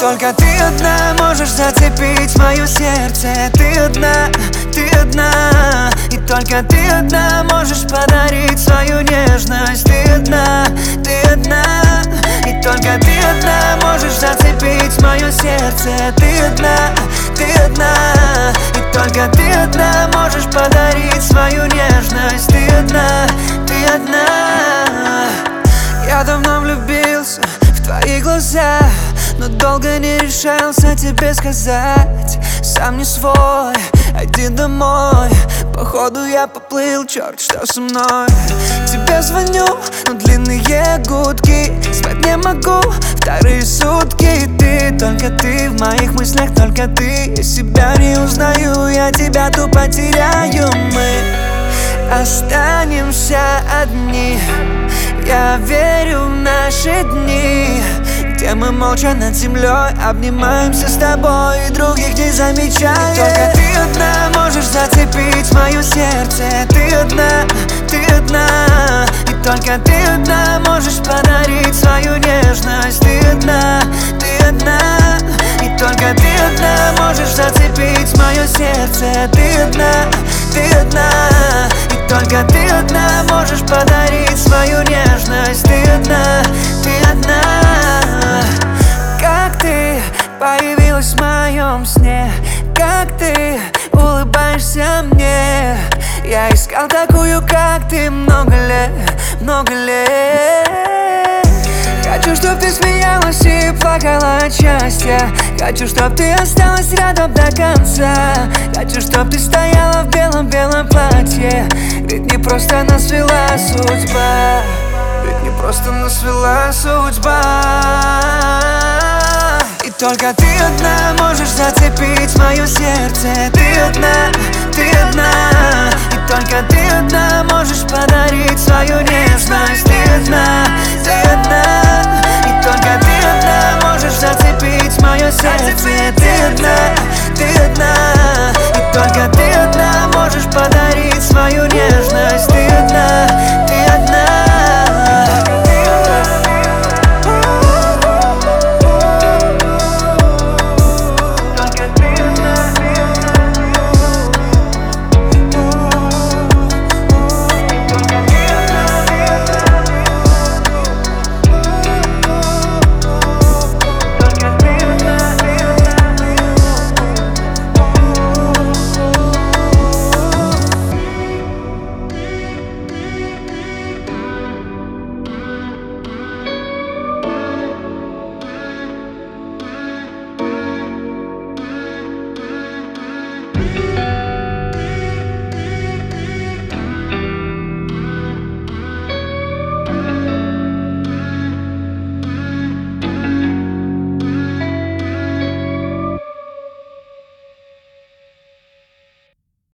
только ты одна можешь зацепить мое сердце. Ты одна, и только ты одна можешь подарить свою нежность. Ты одна, и только ты одна можешь зацепить мое сердце. Ты одна, и только ты одна можешь подарить свою нежность. Ты одна, Я давно влюбился в твои глаза, но долго не решался тебе сказать. Сам не свой, иди домой. Походу я поплыл, черт, что со мной. Тебе звоню, но длинные гудки. Спать не могу вторые сутки. Только ты в моих мыслях, только ты. Я себя не узнаю, я тебя тупо теряю. Мы останемся одни. Я верю в наши дни, где мы молча над землей обнимаемся с тобой и других не замечая. Только ты одна можешь зацепить мое сердце. Ты одна, и только ты одна можешь подарить свою нежность. Ты одна, и только ты одна можешь зацепить мое сердце. Ты одна, и только ты одна можешь подарить свою нежность. Ты одна, Как ты появилась в моем сне, как ты улыбаешься мне. Я искал такую, как ты, много лет. Хочу, чтоб ты смеялась и плакала от счастья. Хочу, чтоб ты осталась рядом до конца. Хочу, чтоб ты стояла в белом-белом платье. Ведь не просто нас свела судьба. Ведь не просто нас свела судьба. И только ты одна можешь зацепить мое сердце. Ты одна, и только ты одна можешь подарить свою нежность. Ты одна, и только ты одна можешь зацепить мое сердце. Ты одна, и только ты